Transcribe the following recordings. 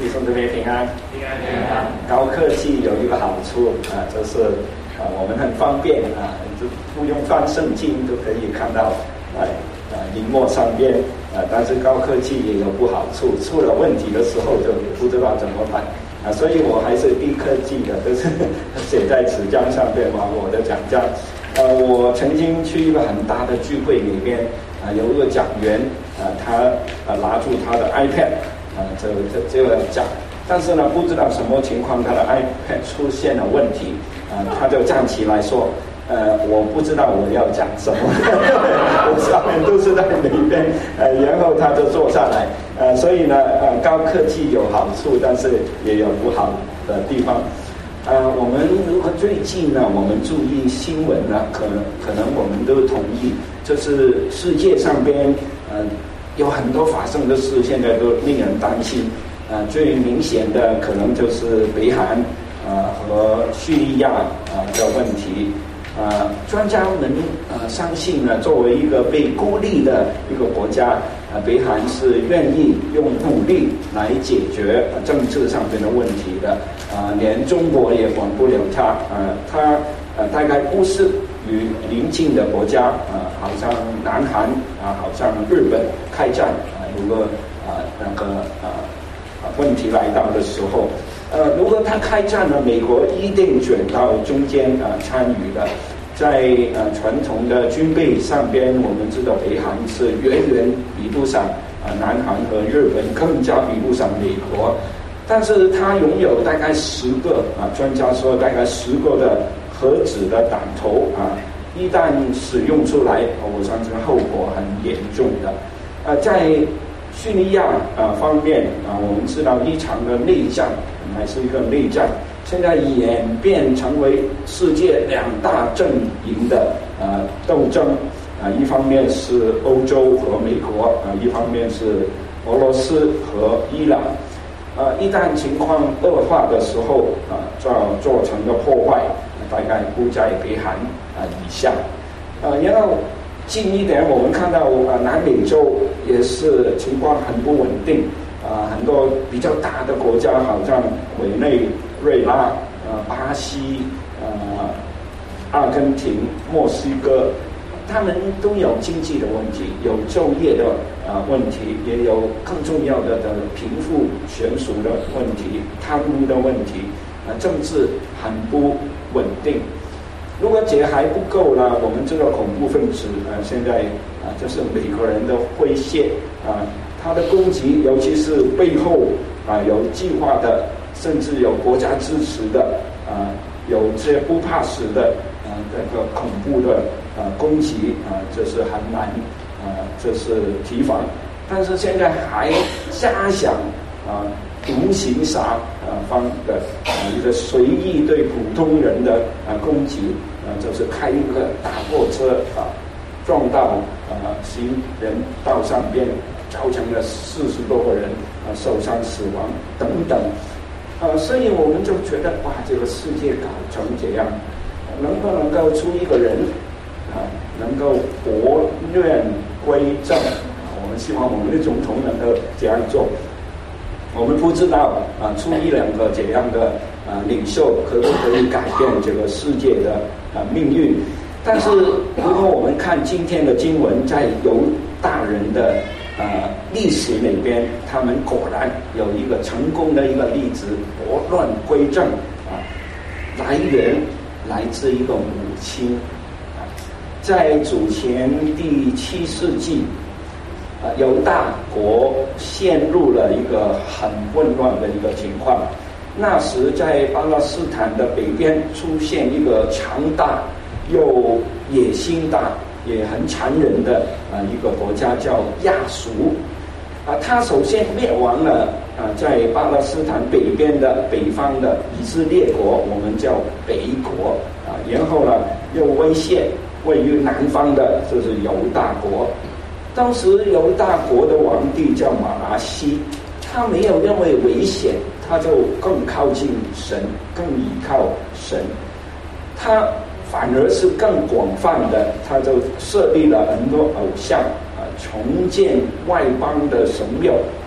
弟兄姊妹平安。 平安平安。 高科技有一个好处就是我们很方便就不用翻圣经都可以看到荧幕上边但是高科技也有不好处，出了问题的时候就不知道怎么办所以我还是低科技的，都是写在纸张上边我的讲章。我曾经去一个很大的聚会里面有一个讲员他拿住他的 iPad就要讲，但是呢不知道什么情况他的 iPad 出现了问题他就站起来说我不知道我要讲什么我上面都是在那边然后他就坐下来所以呢高科技有好处，但是也有不好的地方我们如果最近呢我们注意新闻呢可能我们都同意，就是世界上边有很多发生的事现在都令人担心最明显的可能就是北韩和叙利亚的问题专家们相信呢，作为一个被孤立的一个国家北韩是愿意用武力来解决政治上面的问题的连中国也管不了他大概不是与邻近的国家好像南韩好像日本开战如果那个问题来到的时候如果他开战了，美国一定卷到中间参与的。在传统的军备上边，我们知道北韩是远远比不上南韩和日本，更加比不上美国。但是它拥有大概10个专家说大概10个的核子的弹头一旦使用出来，我相信后果很严重的。在叙利亚方面我们知道一场的内战还是一个内战，现在演变成为世界2大阵营的斗争一方面是欧洲和美国一方面是俄罗斯和伊朗一旦情况恶化的时候造成的破坏大概不在北韩以下然后近一点我们看到南美洲也是情况很不稳定很多比较大的国家好像委内瑞拉巴西阿根廷墨西哥他们都有经济的问题，有就业的问题，也有更重要的贫富悬殊的问题，贪污的问题政治很不稳定。如果这还不够呢，我们知道恐怖分子现在就是美国人的威胁他的攻击尤其是背后有计划的，甚至有国家支持的有些不怕死的这个恐怖的攻击这是很难这是提防。但是现在还加强独行侠方的一个随意对普通人的攻击就是开一个大货车撞到行人道上边，造成了40多个人受伤死亡等等所以我们就觉得哇，这个世界搞成这样，能不能够出一个人能够拨乱归正我们希望我们的总统能够这样做。我们不知道出1-2个这样的领袖可不可以改变这个世界的命运。但是如果我们看今天的经文，在犹大人的历史里边，他们果然有一个成功的一个例子，拨乱归正来源来自一个母亲在主前第7世纪犹大国陷入了一个很混乱的一个情况。那时在巴勒斯坦的北边出现一个强大又野心大也很残忍的一个国家叫亚述他首先灭亡了在巴勒斯坦北边的北方的以色列国，我们叫北国然后呢又威胁位于南方的就是犹大国。当时犹大国的皇帝叫马拿西，他没有认为危险，他就更靠近神，更依靠神，他反而是更广泛的，他就设立了很多偶像重建外邦的神庙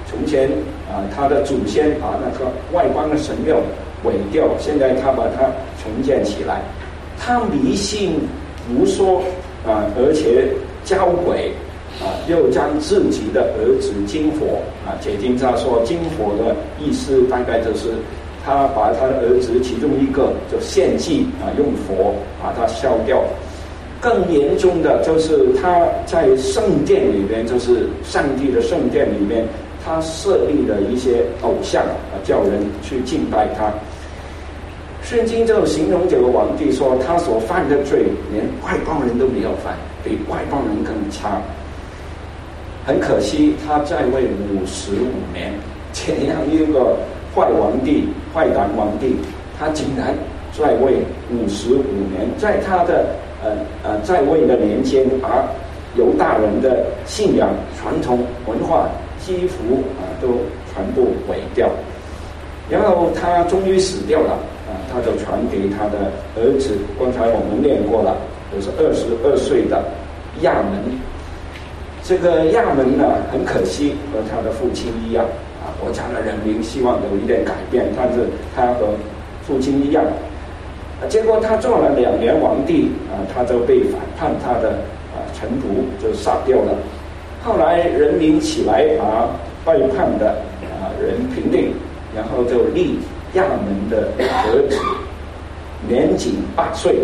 从前他的祖先把那个外邦的神庙毁掉，现在他把它重建起来。他迷信胡说而且交鬼又将自己的儿子金火解经家说金火的意思大概就是他把他的儿子其中一个就献祭用火把它烧掉。更严重的就是他在圣殿里面，就是上帝的圣殿里面，他设立了一些偶像叫人去敬拜他。圣经就形容这个皇帝说，他所犯的罪连外邦人都没有犯，比外邦人更差。很可惜他在位55年，这样一个坏皇帝、坏蛋皇帝，他竟然在位55年，在他的在位的年间，把犹大人的信仰、传统文化几乎都全部毁掉。然后他终于死掉了他就传给他的儿子，刚才我们念过了，就是22岁的亚门。这个亚门呢，很可惜和他的父亲一样国家的人民希望有一点改变，但是他和父亲一样结果他做了2年皇帝他就被反叛他的臣仆就杀掉了。后来人民起来把背叛的人平定，然后就立亚门的儿子年仅8岁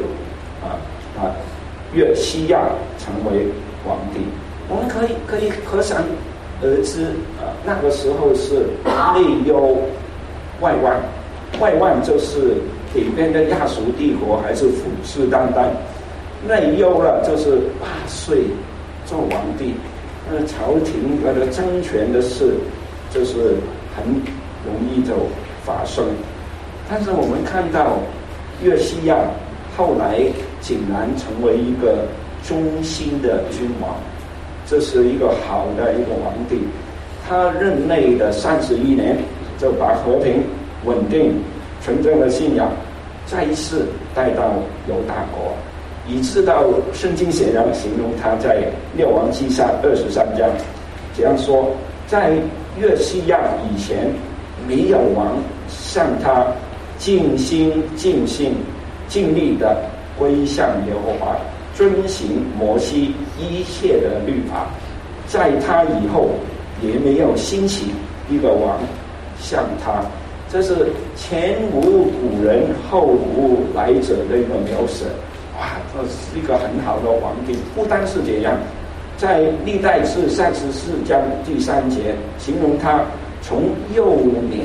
约西亚成为皇帝。我们可以可想而知那个时候是内忧外患，外患就是里边的亚述帝国还是虎视眈眈，内忧了就是8岁做皇帝，朝廷的争权的事就是很容易就发生。但是我们看到约西亚后来竟然成为一个忠心的君王，这是一个好的一个皇帝。他任内的31年就把和平、稳定、纯正的信仰再一次带到犹大国，以致到圣经写上形容他在列王纪下23章这样说，在约西亚以前没有王向他尽心尽性尽力的归向耶和华，遵行摩西一切的律法。在他以后也没有兴起一个王像他。这是前无古人后无来者的一个描写。哇，这是一个很好的皇帝。不单是这样，在历代志34章第3节形容他从幼年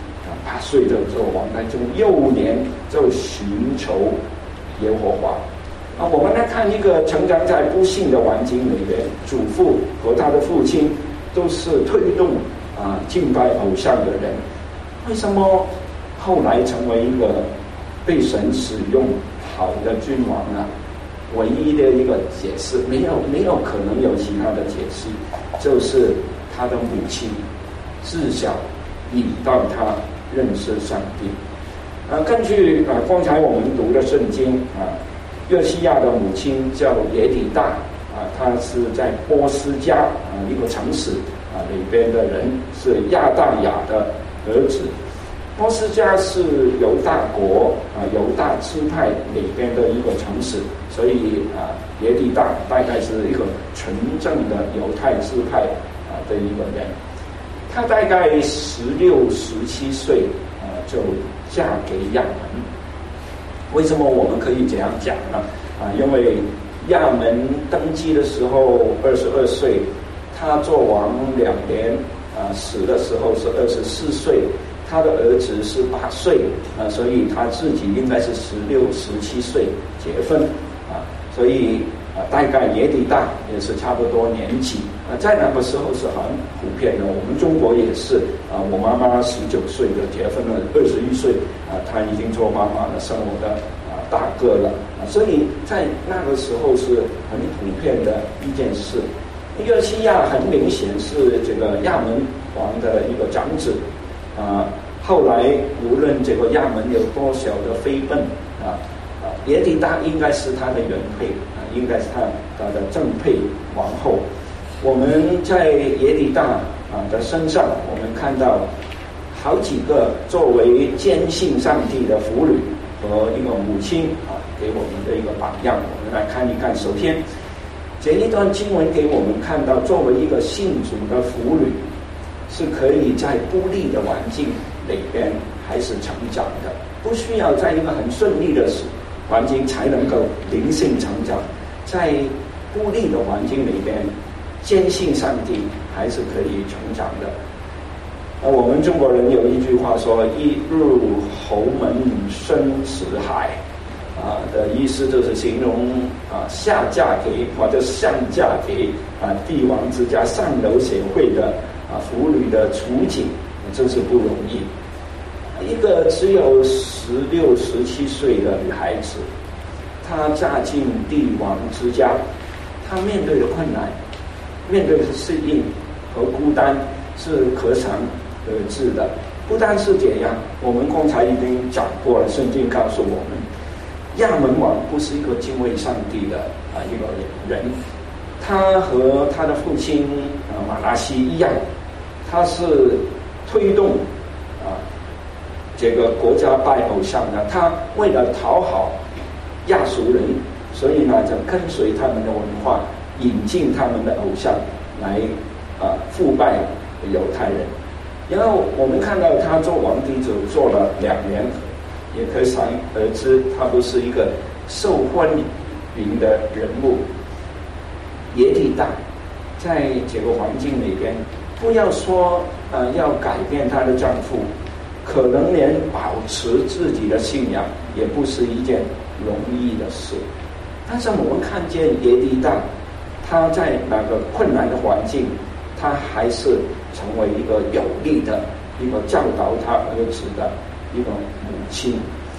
8岁就做王，从幼年就寻求耶和华。我们来看一个成长在不幸的环境里面，祖父和他的父亲都是推动敬拜偶像的人，为什么后来成为一个被神使用好的君王呢？唯一的一个解释，没有可能有其他的解释，就是他的母亲自小引导他认识上帝。根据刚才我们读的圣经约西亚的母亲叫耶底大她是在波斯加一个城市里边的人，是亚大雅的儿子。波斯加是犹大国犹大支派里边的一个城市，所以耶底大大概是一个纯正的犹太支派的一个人。他大概16、17岁就嫁给亚门。为什么我们可以这样讲呢？因为亚门登基的时候22岁，他做王2年，死的时候是24岁，他的儿子是8岁，所以他自己应该是16、17岁结婚，所以大概耶底大也是差不多年纪，在那个时候是很普遍的。我们中国也是，我妈妈19岁就结婚了，21岁她已经做妈妈了，生我的大哥了，所以在那个时候是很普遍的一件事。约西亚很明显是这个亚门王的一个长子，后来无论这个亚门有多少的非分耶底大应该是他的原配，应该是他的正配王后。我们在耶底大的身上，我们看到好几个作为坚信上帝的妇女和一个母亲给我们的一个榜样。我们来看一看，首先这一段经文给我们看到，作为一个信主的妇女，是可以在不利的环境里边还是成长的，不需要在一个很顺利的环境才能够灵性成长，在不利的环境里边坚信上帝还是可以成长的。我们中国人有一句话说，一入侯门深似海，的意思就是形容下嫁给或者上嫁给帝王之家上流社会的妇女的处境真是不容易。一个只有16、17岁的女孩子，她嫁进帝王之家，她面对的困难，面对的适应和孤单是可想而知的。不单是这样，我们刚才已经讲过了，圣经告诉我们，亚门王不是一个敬畏上帝的一个人，他和他的父亲马拉西一样，他是推动这个国家拜偶像的。他为了讨好亚述人，所以呢就跟随他们的文化，引进他们的偶像来腐败犹太人。然后我们看到他做皇帝只做了2年，也可想而知他不是一个受欢迎的人物。耶底大在这个环境里边，不要说要改变她的丈夫，可能连保持自己的信仰也不是一件容易的事。但是我们看见耶底大，她在那个困难的环境，她还是成为一个有力的一个教导她儿子的一个母亲。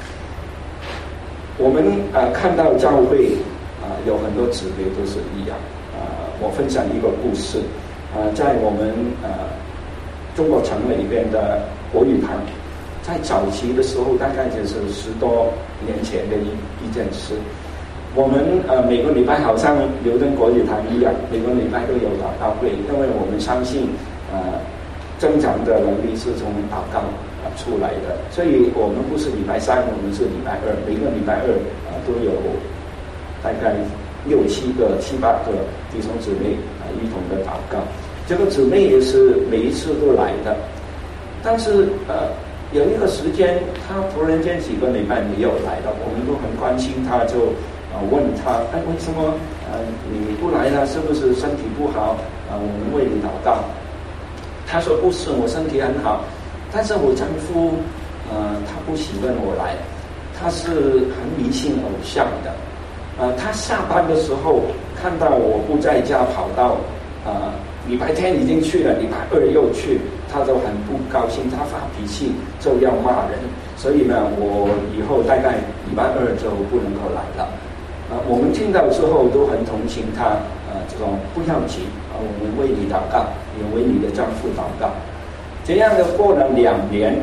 我们看到教会有很多姊妹都是一样。我分享一个故事，在我们中国城里边的国语堂，在早期的时候，大概就是10多年前的一件事。我们每个礼拜好像刘登国语堂一样，每个礼拜都有祷告会，因为我们相信增长的能力是从祷告出来的，所以我们不是礼拜3，我们是礼拜2，每个礼拜2都有大概6、7个、7、8个弟兄姊妹一同的祷告。这个姊妹也是每一次都来的，但是有一个时间，她突然间几个礼拜没有来了，我们都很关心她，就问她，为什么你不来了？是不是身体不好？我们为你祷告。她说不是，我身体很好，但是我丈夫他不喜欢我来，他是很迷信偶像的。他下班的时候看到我不在家，跑到礼拜天已经去了，礼拜2又去，他就很不高兴，他发脾气就要骂人。所以呢，我以后大概礼拜2就不能够来了。我们听到之后都很同情他，这种不要急，我们为你祷告，也为你的丈夫祷告。这样的过了2年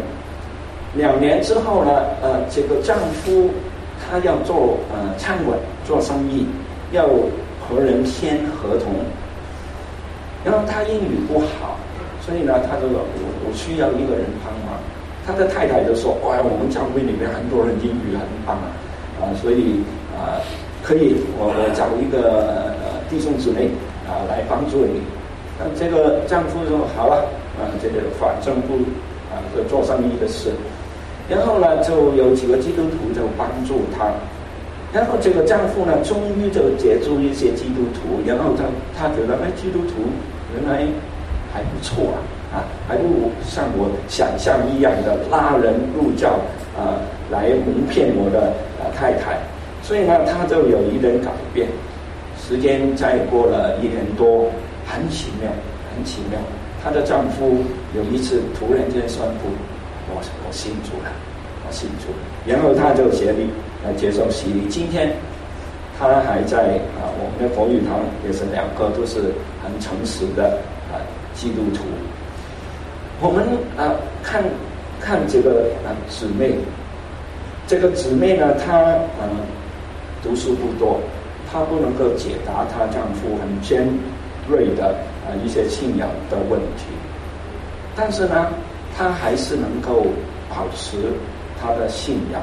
，2年之后呢，这个丈夫他要做餐馆做生意，要和人签合同，然后他英语不好，所以呢，他就说我需要一个人帮忙。他的太太就说：“哇，我们教会里面很多人英语很棒所以可以我找一个弟兄姊妹来帮助你。”这个丈夫说：“好了，这个反正不做生意的事。”然后呢，就有几个基督徒就帮助他。然后这个丈夫呢，终于就接触一些基督徒，然后他觉得基督徒原来还不错还不像我想象一样的拉人入教来蒙骗我的太太。所以呢，他就有一点改变。时间再过了1年多，很奇妙，很奇妙。她的丈夫有一次突然间宣布：“我信主了，我信主了。”然后他就接受洗礼。今天他还在我们的国语堂，也是2个都是很诚实的基督徒。我们看这个姊妹，这个姊妹呢，她读书不多，她不能够解答她丈夫很尖锐的一些信仰的问题。 但是呢，她还是能够保持她的信仰。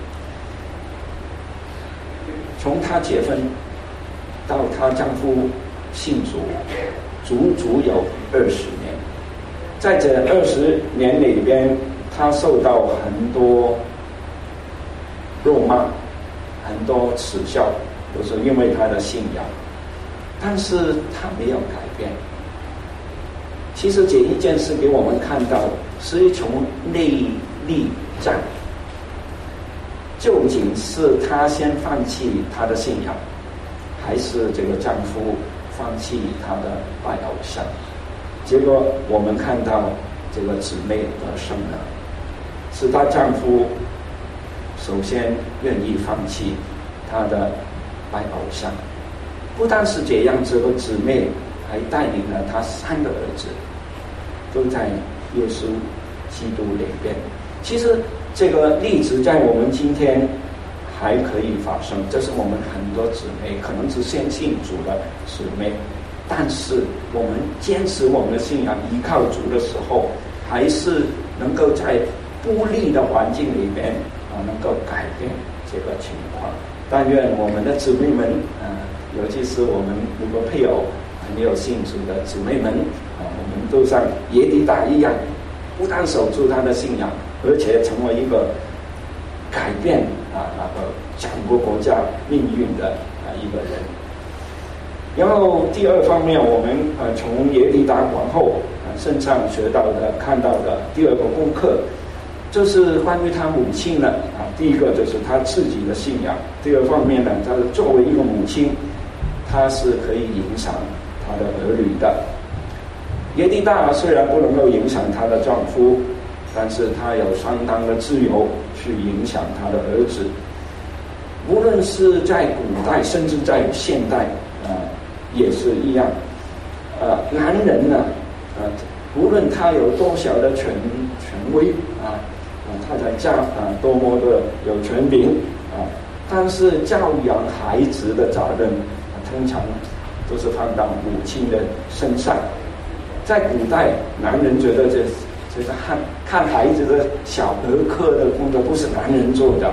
从她结婚到她丈夫信主，足足有20年。在这20年里边，她受到很多辱骂，很多耻笑，都是因为她的信仰。但是她没有改变。其实这一件事给我们看到，是一种内力战。究竟是她先放弃她的信仰，还是这个丈夫放弃他的拜偶像？结果我们看到这个姊妹得胜了，是她丈夫首先愿意放弃她的拜偶像。不但是这样，这个姊妹还带领了她3个儿子，都在耶稣基督里边。其实这个例子在我们今天还可以发生，这是我们很多姊妹可能是先信主的姊妹，但是我们坚持我们的信仰，依靠主的时候，还是能够在不利的环境里面能够改变这个情况。但愿我们的姊妹们尤其是我们如果配偶还没有信主的姊妹们我们都像耶底大一样，不但守住他的信仰，而且成为一个改变那个整个国家命运的一个人。然后第二方面，我们从耶底大王后身上学到的、看到的第二个功课，就是关于她母亲呢第一个就是她自己的信仰，第二方面呢，她作为一个母亲，她是可以影响她的儿女的。耶底大虽然不能够影响她的丈夫，但是她有相当的自由去影响她的儿子。无论是在古代，甚至在现代也是一样。男人呢无论他有多少的权威他在家多么的有权柄但是教养孩子的责任通常都是放到母亲的身上。在古代，男人觉得这个看孩子的小儿科的工作不是男人做的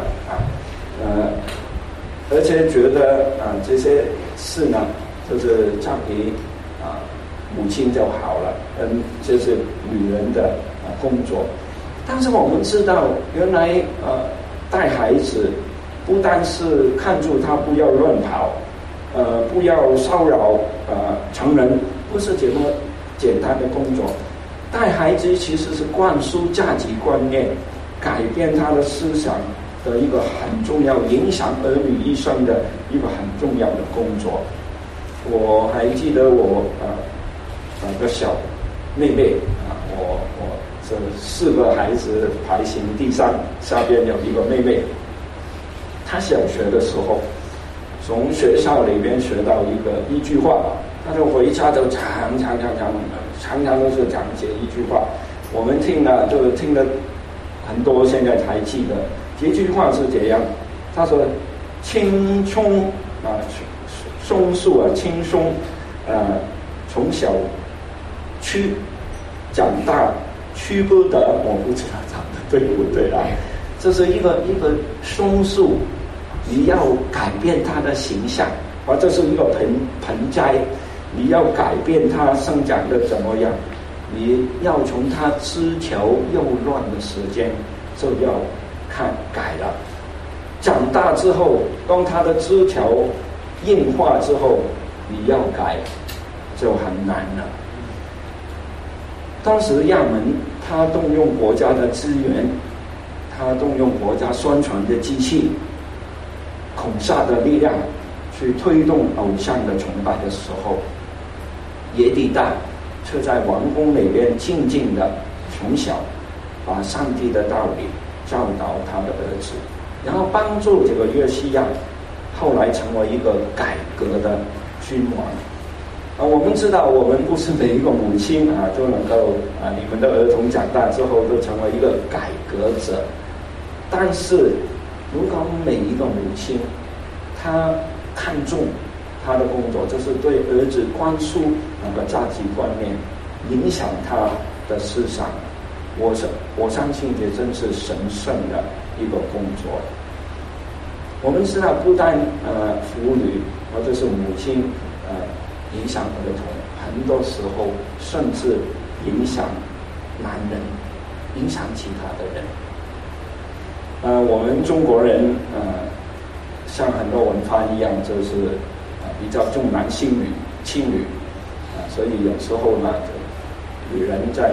而且觉得这些事呢，就是交给母亲就好了，这是女人的工作。但是我们知道，原来带孩子不单是看住他不要乱跑，不要骚扰成人，不是这么简单的工作。带孩子其实是灌输价值观念，改变他的思想的一个很重要，影响儿女一生的一个很重要的工作。我还记得我的小妹妹我这4个孩子排行第3，下边有一个妹妹。她小学的时候，从学校里面学到一句话，她就回家就常常都是讲这一句话。我们听了就听了很多，现在才记得。这句话是这样，她说：“青松松树青松从小屈，长大屈不得。”我不知道长得对不对这是一个松树，你要改变它的形象，这是一个盆栽，你要改变它生长的怎么样？你要从它枝条幼乱的时间就要改了。长大之后，当它的枝条硬化之后，你要改就很难了。当时亚门他动用国家的资源，他动用国家宣传的机器，恐吓的力量去推动偶像的崇拜的时候，耶底大却在王宫里边静静的从小把上帝的道理教导他的儿子，然后帮助这个约西亚后来成为一个改革的君王。我们知道，我们不是每一个母亲都能够你们的儿童长大之后都成为一个改革者。但是，如果每一个母亲，她看重她的工作，就是对儿子灌输那个价值观念，影响他的思想，我相信也真是神圣的一个工作。我们知道，不但妇女或者是母亲影响儿童，很多时候甚至影响男人，影响其他的人。我们中国人像很多文化一样，就是比较重男轻女所以有时候呢，女人在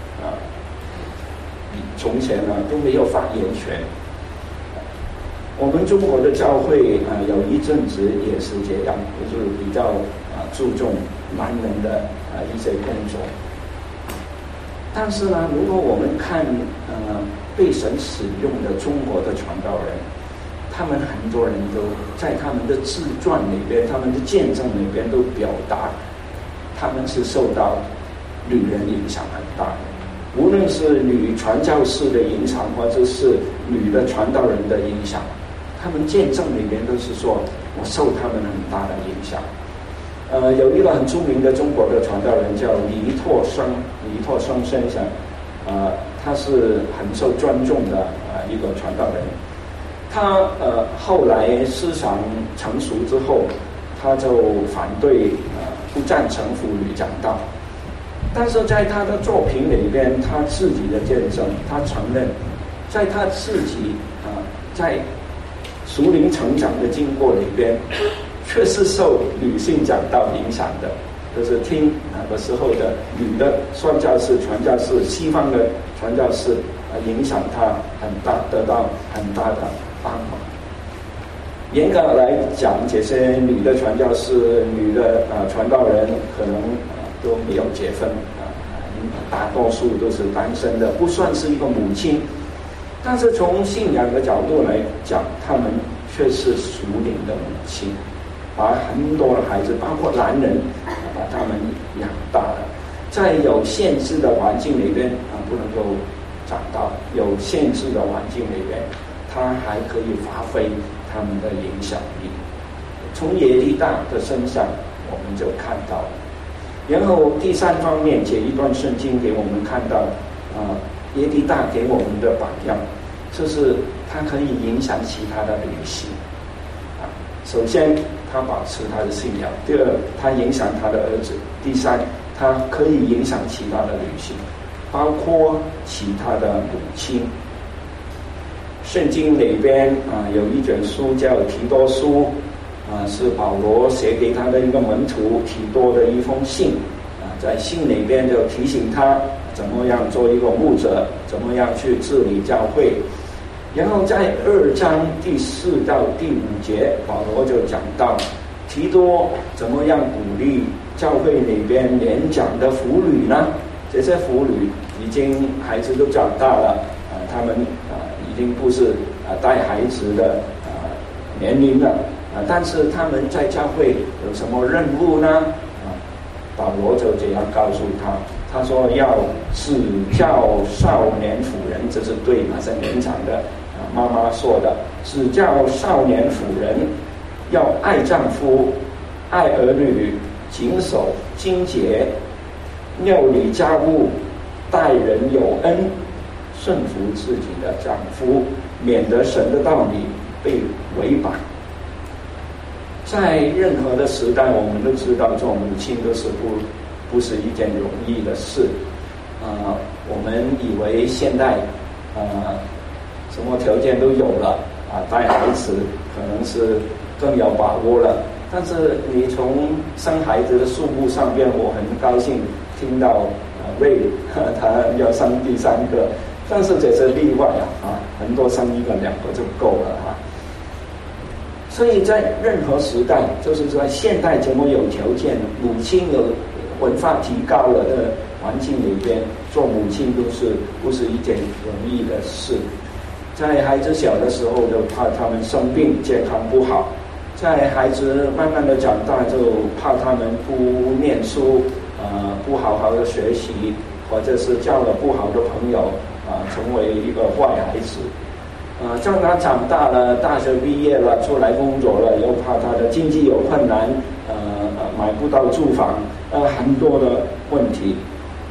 从前呢都没有发言权。我们中国的教会有一阵子也是这样，就是比较注重男人的一些工作。但是呢，如果我们看被神使用的中国的传道人，他们很多人都在他们的自传里边、他们的见证里边都表达，他们是受到女人影响很大的，无论是女传教士的影响，或者是女的传道人的影响，他们见证里边都是说我受他们很大的影响。有一个很出名的中国的传道人叫黎拓生先生，他是很受尊重的一个传道人。他后来思想成熟之后，他就反对不赞成妇女讲道，但是在他的作品里边，他自己的见证，他承认，在他自己在属灵成长的经过里边，却是受女性讲道影响的，就是听那个时候的女的宣教士、传教士，西方的传教士影响他很大，得到很大的帮忙。严格来讲，这些女的传教士、女的传道人可能都没有结婚大多数都是单身的，不算是一个母亲。但是从信仰的角度来讲，他们却是属灵的母亲，把很多的孩子，包括男人，把他们养大了。在有限制的环境里边不能够长大，有限制的环境里边，他还可以发挥他们的影响力。从耶利大的身上我们就看到了。然后第三方面，这一段圣经给我们看到耶利大给我们的榜样，就是他可以影响其他的女性首先他保持他的信仰，第二他影响他的儿子，第三他可以影响其他的女性，包括其他的母亲。圣经里边有一卷书叫提多书，是保罗写给他的一个门徒提多的一封信，在信里边就提醒他怎么样做一个牧者，怎么样去治理教会。然后在2章第4到第5节，保罗就讲到提多怎么样鼓励教会里边年长的妇女呢？这些妇女已经孩子都长大了，他们已经不是带孩子的年龄了，但是他们在教会有什么任务呢？保罗就这样告诉他说要指教少年妇人，这是对那些年长的妈妈说的，指教少年妇人要爱丈夫、爱儿女，谨守经节，料理家务，待人有恩，顺服自己的丈夫，免得神的道理被违反。在任何的时代，我们都知道做母亲都是不是一件容易的事。我们以为现在什么条件都有了带孩子可能是更有把握了。但是你从生孩子的数目上边，我很高兴听到Ray他要生第3个，但是这是例外很多生1个2个就够了所以在任何时代，就是在现代这么有条件，母亲有文化提高了的环境里边，做母亲不是一件容易的事。在孩子小的时候就怕他们生病，健康不好；在孩子慢慢的长大，就怕他们不念书，不好好的学习，或者是交了不好的朋友，成为一个坏孩子。当他长大了，大学毕业了，出来工作了，又怕他的经济有困难，买不到住房，很多的问题。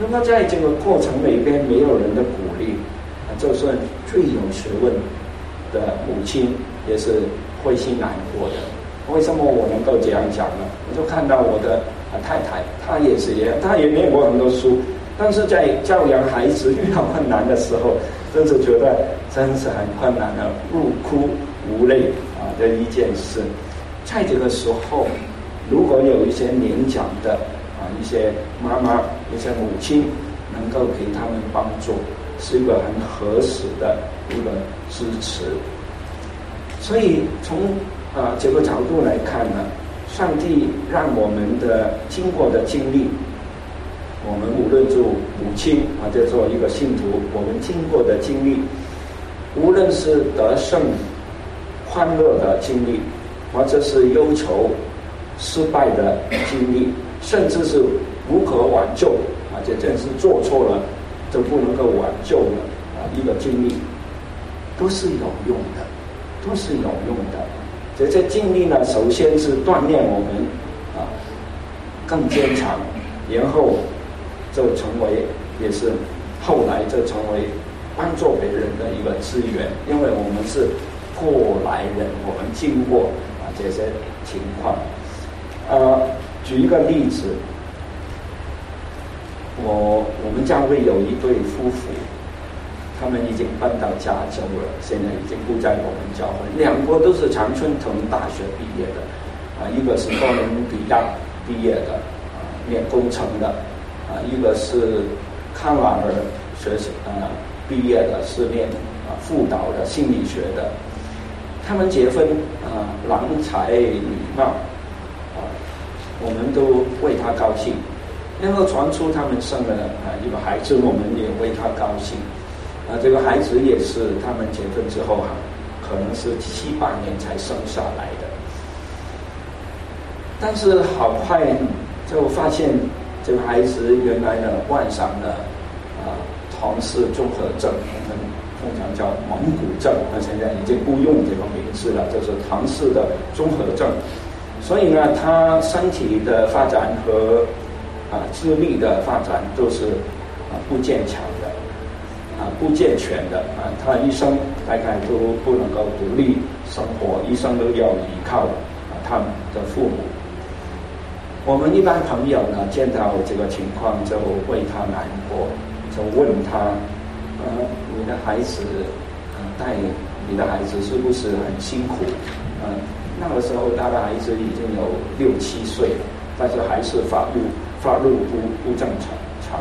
如果在这个过程里边没有人的鼓励，就算最有学问的母亲也是灰心难过的。为什么我能够这样讲呢？我就看到我的太太，她也是一样，她也念过很多书，但是在教养孩子遇到困难的时候，真是觉得真是很困难的，欲哭无泪的一件事。在这个时候，如果有一些年长的一些妈妈、一些母亲能够给他们帮助，是一个很合适的一个支持。所以从这个角度来看呢，上帝让我们的经过的经历，我们无论做母亲或者做一个信徒，我们经过的经历，无论是得胜欢乐的经历，或者是忧愁失败的经历，甚至是无可挽救这件事做错了就不能够挽救的一个经历，都是有用的，都是有用的。这些经历呢，首先是锻炼我们更坚强，然后就成为，也是后来就成为帮助别人的一个资源，因为我们是过来人，我们经过这些情况。举一个例子，我们教会有一对夫妇，他们已经搬到加州了，现在已经不在我们教会。两个都是常春藤大学毕业的，一个是哥伦比亚毕业的，念工程的，一个是康瓦尔学习毕业的，是念辅导的心理学的。他们结婚郎才女貌，我们都为他高兴。然后传出他们生了一个孩子，我们也为他高兴。这个孩子也是他们结婚之后可能是7-8年才生下来的。但是好快就发现这个孩子原来呢患上了唐氏综合症，我们通常叫蒙古症，现在已经不用这个名字了，就是唐氏的综合症。所以呢，他身体的发展和智力的发展都是不坚强的，不健全的他一生大概都不能够独立生活，一生都要依靠他们的父母。我们一般朋友呢，见到这个情况就为他难过，就问他你的孩子带你的孩子是不是很辛苦？那个时候他的孩子已经有6-7岁了，但是还是发育不正常。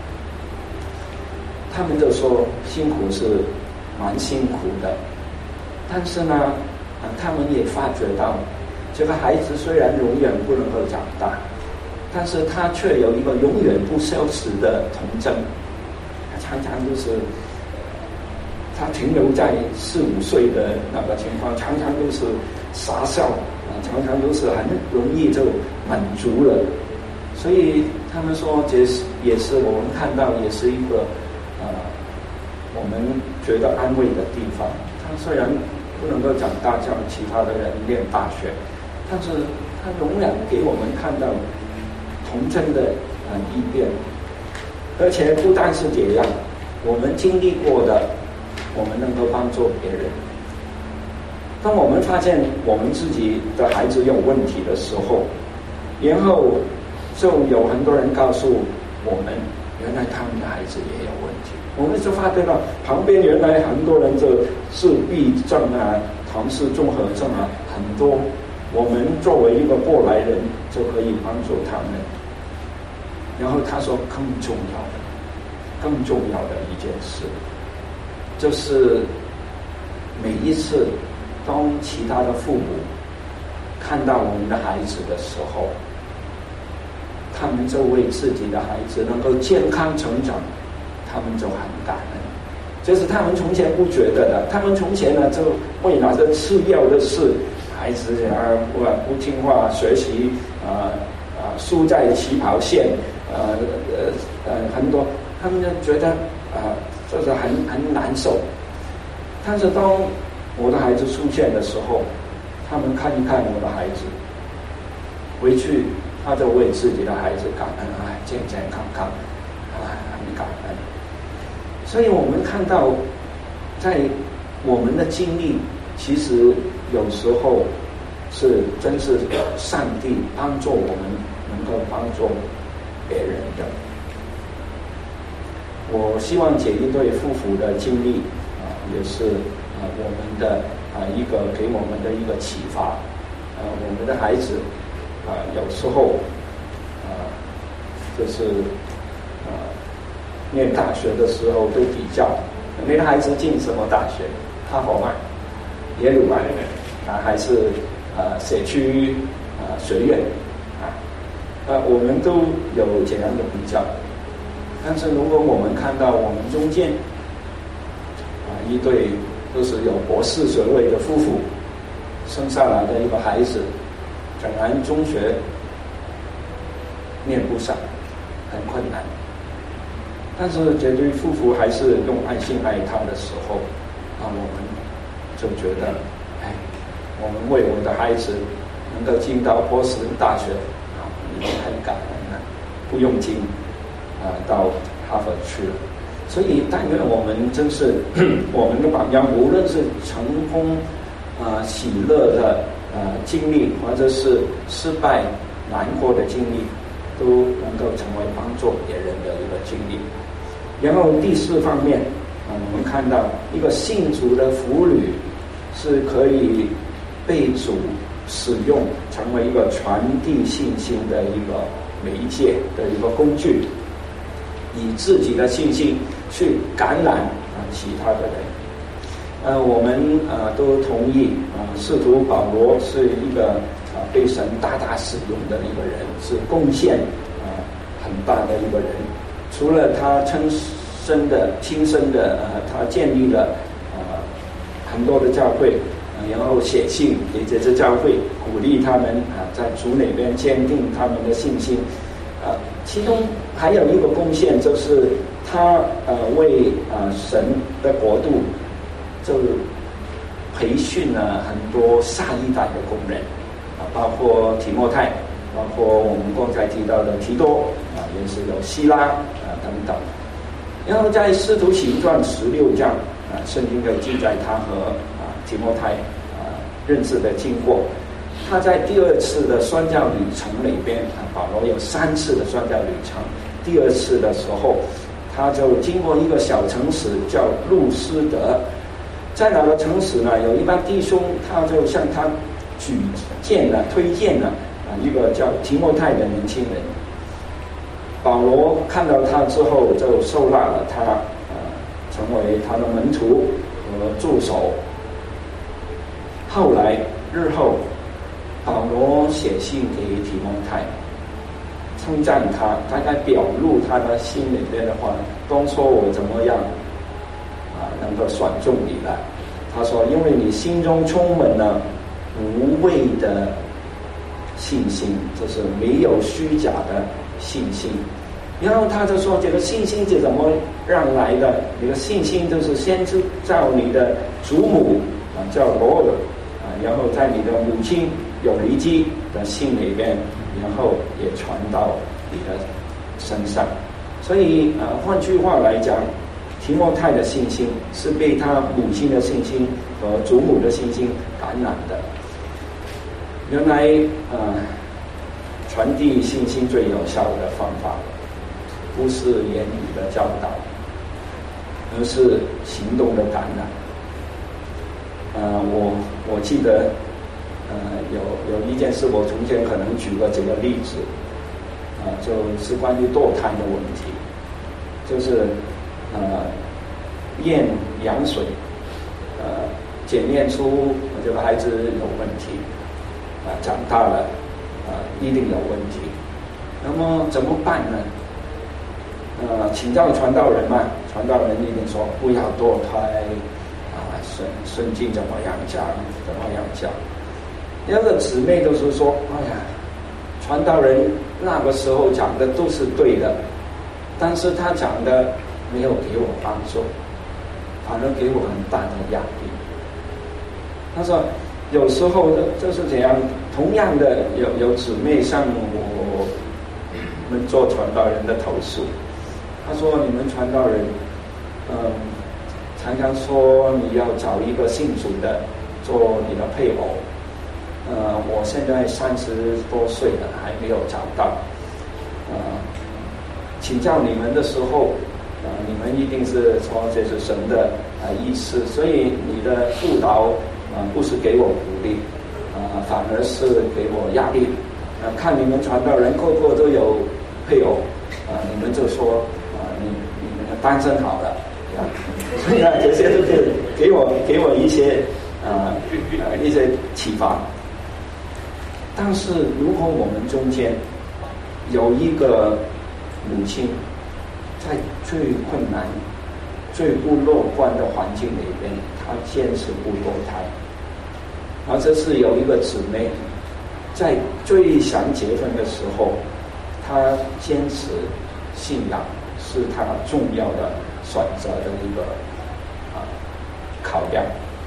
他们就说辛苦是蛮辛苦的，但是呢他们也发觉到这个孩子虽然永远不能够长大，但是他却有一个永远不消失的童真。他常常就是他停留在4-5岁的那个情况，常常都是傻笑，常常都是很容易就满足了。所以他们说这也是我们看到也是一个我们觉得安慰的地方。他虽然不能够长大像其他的人念大学，但是他永远给我们看到童真的一边。而且不但是这样，我们经历过的我们能够帮助别人。当我们发现我们自己的孩子有问题的时候，然后就有很多人告诉我们，原来他们的孩子也有问题。我们就发觉到旁边原来很多人就自闭症唐氏综合症很多。我们作为一个过来人就可以帮助他们。然后他说更重要的一件事，就是每一次当其他的父母看到我们的孩子的时候，他们就为自己的孩子能够健康成长，他们就很感恩。就是他们从前不觉得的，他们从前呢就为拿着次要的事，孩子不听话，学习输在起跑线，很多，他们就觉得就是很难受。但是当我的孩子出现的时候，他们看一看我的孩子，回去他就为自己的孩子感恩，健健康康， 很感恩。所以我们看到，在我们的经历，其实有时候真是上帝帮助我们能够帮助别人的。我希望这一对夫妇的经历也是我们的一个给我们的一个启发。我们的孩子有时候就是念大学的时候都比较，你的孩子进什么大学？哈佛吗？耶鲁吗？还是社区学院我们都有这样的比较。但是如果我们看到我们中间一对都是有博士学位的夫妇生下来的一个孩子，显然中学念不上，很困难。但是这对夫妇还是用爱心爱他的时候，我们就觉得，我们为我的孩子能够进到波士顿大学已经很感恩了，不用进到哈佛去了。所以但愿我们真是我们的榜样，无论是成功喜乐的经历，或者是失败难过的经历，都能够成为帮助别人的一个经历。然后第四方面我们看到一个信主的妇女是可以被主使用成为一个传递信心的一个媒介的一个工具，以自己的信心去感染其他的人。我们都同意使徒保罗是一个被神大大使用的一个人，是贡献很大的一个人。除了他亲身的他建立了很多的教会，然后写信给这些教会，鼓励他们在主那边坚定他们的信心。其中还有一个贡献，就是他为神的国度就培训了很多下一代的工人包括提摩太，包括我们刚才提到的提多也是有希拉等等。然后在使徒行传16章圣经可以记载他和提摩太认识的经过。他在第二次的宣教旅程里边保罗有3次的宣教旅程。第二次的时候，他就经过一个小城市叫路斯德。在那个城市呢，有一帮弟兄，他就向他推荐了一个叫提摩太的年轻人。保罗看到他之后，就收纳了他成为他的门徒和助手。后来日后保罗写信给提摩太，称赞他，大概表露他的心里面的话。当初我怎么样能够选中你了？他说，因为你心中充满了无畏的信心，就是没有虚假的信心。然后他就说，这个信心是怎么让来的？你的信心就是先知照你的祖母叫罗尔然后在你的母亲有尼基的信里边，然后也传到你的身上。所以换句话来讲，提摩太的信心是被他母亲的信心和祖母的信心感染的。原来传递信心最有效的方法不是言语的教导，而是行动的感染。我记得有一件事，我从前可能举过这个例子就是关于堕胎的问题。就是验羊水检验出这个孩子有问题长大了一定有问题。那么怎么办呢？请教传道人嘛，传道人一定说不要堕胎圣经怎么样讲。那个姊妹都是说，传道人那个时候讲的都是对的，但是他讲的没有给我帮助，反而给我很大的压力。他说有时候就是这样，同样的有姊妹向我们做传道人的投诉他说你们传道人，常常说你要找一个信主的做你的配偶。我现在30多岁了，还没有找到。请教你们的时候，你们一定是说这是神的意思，所以你的辅导不是给我鼓励，反而是给我压力。看你们传道人个个都有配偶，你们就说你们单身好了，所以这些都是给我一些启发。但是如果我们中间有一个母亲在最困难、最不乐观的环境里边，她坚持不堕胎，而这是有一个姊妹在最想结婚的时候，她坚持信仰是她重要的选择的一个考量。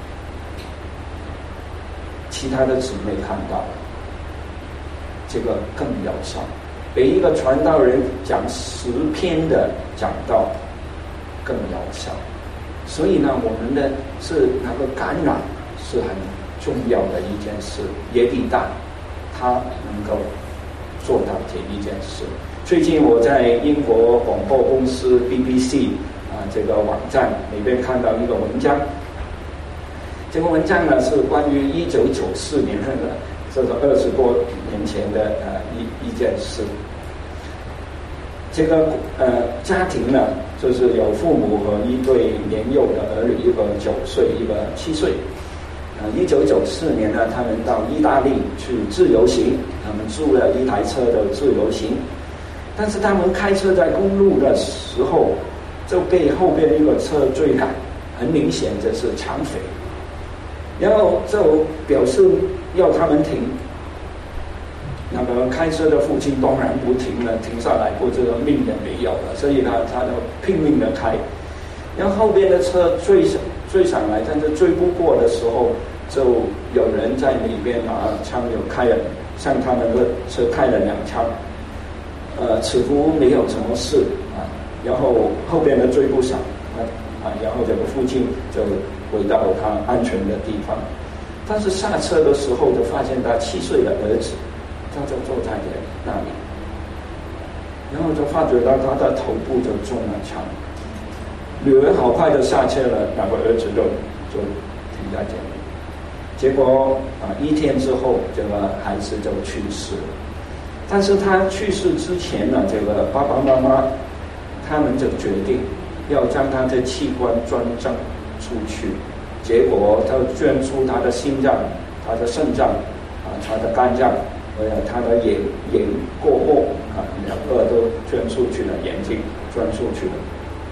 其他的姊妹看到这个更有效，比一个传道人讲10篇的讲道更有效。所以呢，我们的是那个感染是很重要的一件事。耶利大他能够做到这一件事。最近我在英国广播公司 BBC 这个网站里边看到一个文章，这个文章呢是关于1994年的，这是20多年前的一件事。这个家庭呢，就是有父母和一对年幼的儿女，一个9岁，一个7岁。1994年呢，他们到意大利去自由行，他们租了一台车的自由行，但是他们开车在公路的时候，就被后边一个车追赶，很明显这是抢匪，然后就表示要他们停。那个开车的父亲当然不停了，停下来不知道命也没有了，所以他就拼命的开，然后后边的车追上来，但是追不过的时候，就有人在里边拿枪又开了，向他们的车开了2枪，似乎没有什么事然后后边的追不上然后这个父亲就回到他安全的地方，但是下车的时候就发现他7岁的儿子，他就坐在那里，然后就发觉到他的头部就中了枪。女儿好快的下车了，那个儿子就停在这里。结果1天之后，这个孩子就去世了。但是他去世之前呢，这个爸爸妈妈他们就决定要将他的器官捐赠出去。结果他捐出他的心脏、他的肾脏他的肝脏，还有他的眼过目2个都捐出去了，眼睛捐出去了。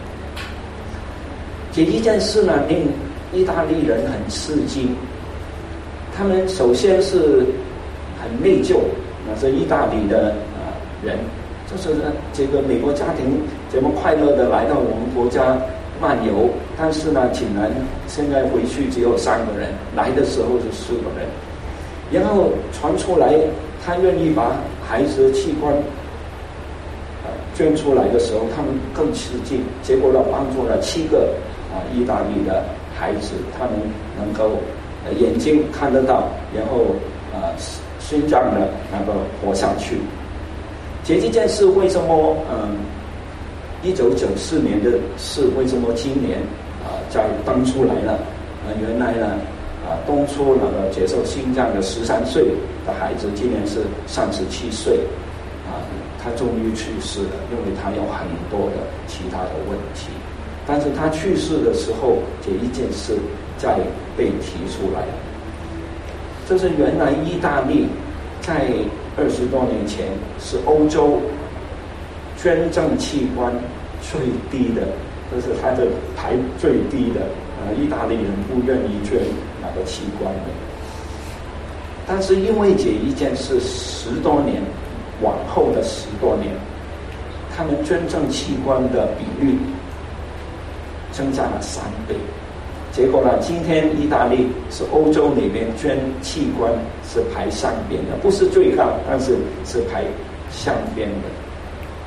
这一件事呢，令意大利人很吃惊。他们首先是很内疚，那是意大利的人，就是这个美国家庭这么快乐的来到我们国家漫游，但是呢，竟然现在回去只有3个人，来的时候是4个人。然后传出来，他愿意把孩子的器官捐出来的时候，他们更吃惊。结果呢，帮助了7个意大利的孩子，他们能够眼睛看得到，然后心脏呢能够活下去。这件事为什么1994年的事为什么今年再登出来了？原来呢当初那个接受心脏的13岁的孩子，今年是37岁他终于去世了，因为他有很多的其他的问题。但是他去世的时候，这一件事再被提出来了。这是原来意大利在20多年前是欧洲捐赠器官最低的，这是他的排最低的。意大利人不愿意捐那个器官的。但是因为这一件事10多年，往后的10多年，他们捐赠器官的比率增加了3倍。结果呢，今天意大利是欧洲里面捐器官是排上边的，不是最高，但是是排上边的。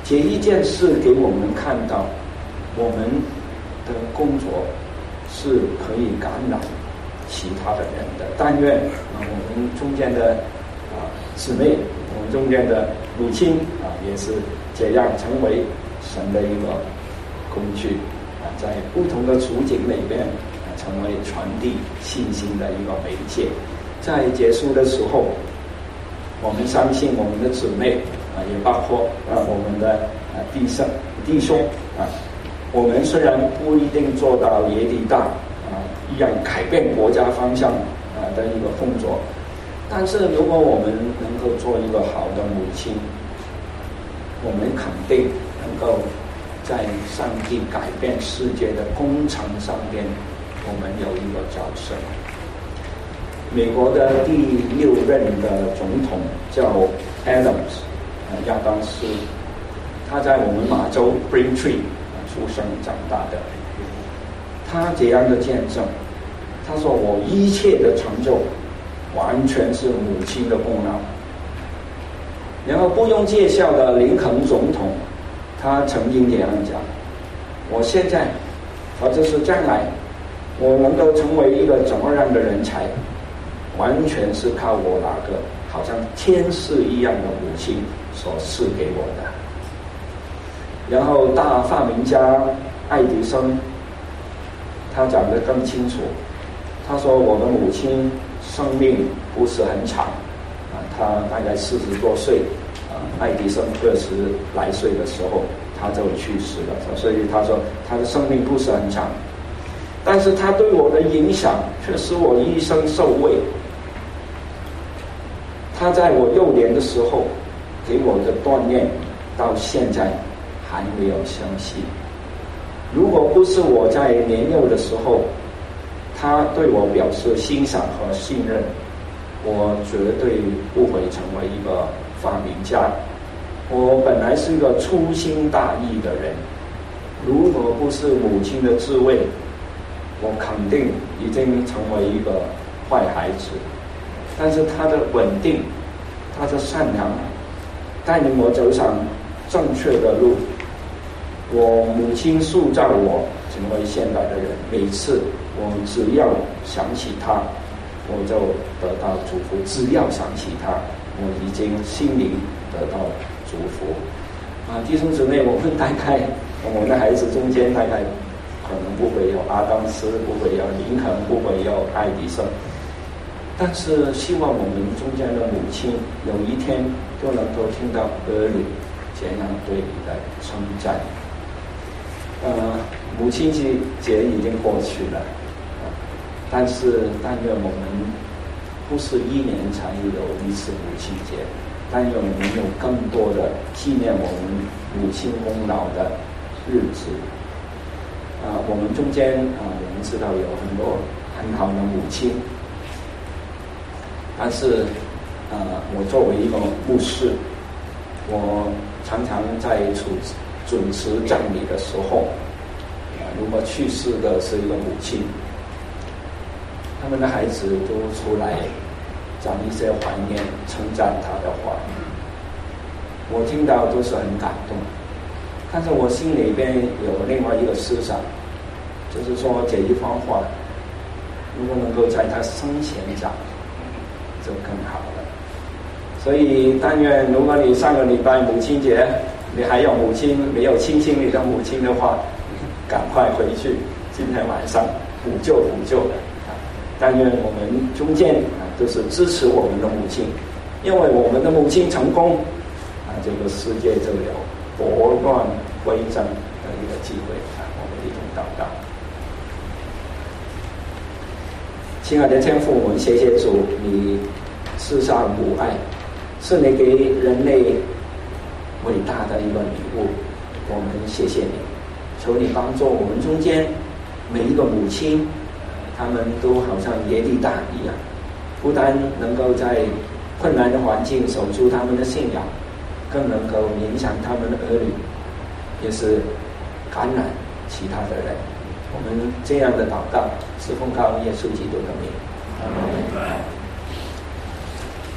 这一件事给我们看到，我们的工作是可以感染其他的人的。但愿我们中间的姊妹，我们中间的母亲也是这样成为神的一个工具在不同的处境里边成为传递信心的一个媒介。在结束的时候，我们相信我们的姊妹也包括我们的弟兄我们虽然不一定做到野地大一样改变国家方向的一个工作，但是如果我们能够做一个好的母亲，我们肯定能够在上帝改变世界的工程上面，我们有一个角色。美国的第6任的总统叫 Adams 亚当斯，他在我们马州 Braintree 出生长大的。他这样的见证，他说我一切的成就完全是母亲的功劳。然后不用介绍的林肯总统，他曾经这样讲，我现在或者是将来我能够成为一个怎么样的人才，完全是靠我那个好像天使一样的母亲所赐给我的。然后大发明家爱迪生，他讲得更清楚，他说我的母亲生命不是很长他大概40多岁爱迪生20来岁的时候他就去世了，所以他说他的生命不是很长，但是他对我的影响却使我一生受惠。他在我幼年的时候给我的锻炼，到现在还没有相信。如果不是我在年幼的时候他对我表示欣赏和信任，我绝对不会成为一个发明家。我本来是一个粗心大意的人，如果不是母亲的智慧，我肯定已经成为一个坏孩子。但是他的稳定，他的善良，带领我走上正确的路。我母亲塑造我成为现在的人，每次我只要想起他，我就得到祝福。只要想起他，我已经心灵得到祝福。弟兄姊妹，我们大概我们的孩子中间大概可能不会有阿当斯，不会有林肯，不会有爱迪生，但是希望我们中间的母亲有一天都能够听到儿女这样对你的称赞。母亲节已经过去了，但是但愿我们不是1年才有一次母亲节，但愿我们有更多的纪念我们母亲功劳的日子。我们中间我们知道有很多很好的母亲，但是我作为一个牧师，我常常在主持葬礼的时候，如果去世的是一个母亲，他们的孩子都出来讲一些怀念称赞他的话，我听到都是很感动。但是我心里边有另外一个思想，就是说这一番话如果能够在他生前讲就更好了。所以但愿如果你上个礼拜母亲节你还有母亲没有亲亲你的母亲的话，赶快回去，今天晚上补救。但愿我们中间都是支持我们的母亲，因为我们的母亲成功这个世界就有拨乱归正的一个机会我们一同祷告。亲爱的天父，我们谢谢主，你赐下母爱，是你给人类伟大的一个礼物，我们谢谢你。求你帮助我们中间每一个母亲，他们都好像耶利大一样，不但能够在困难的环境守住他们的信仰，更能够影响他们的儿女，也是感染其他的人。我们这样的祷告是奉靠耶稣基督的名。阿们。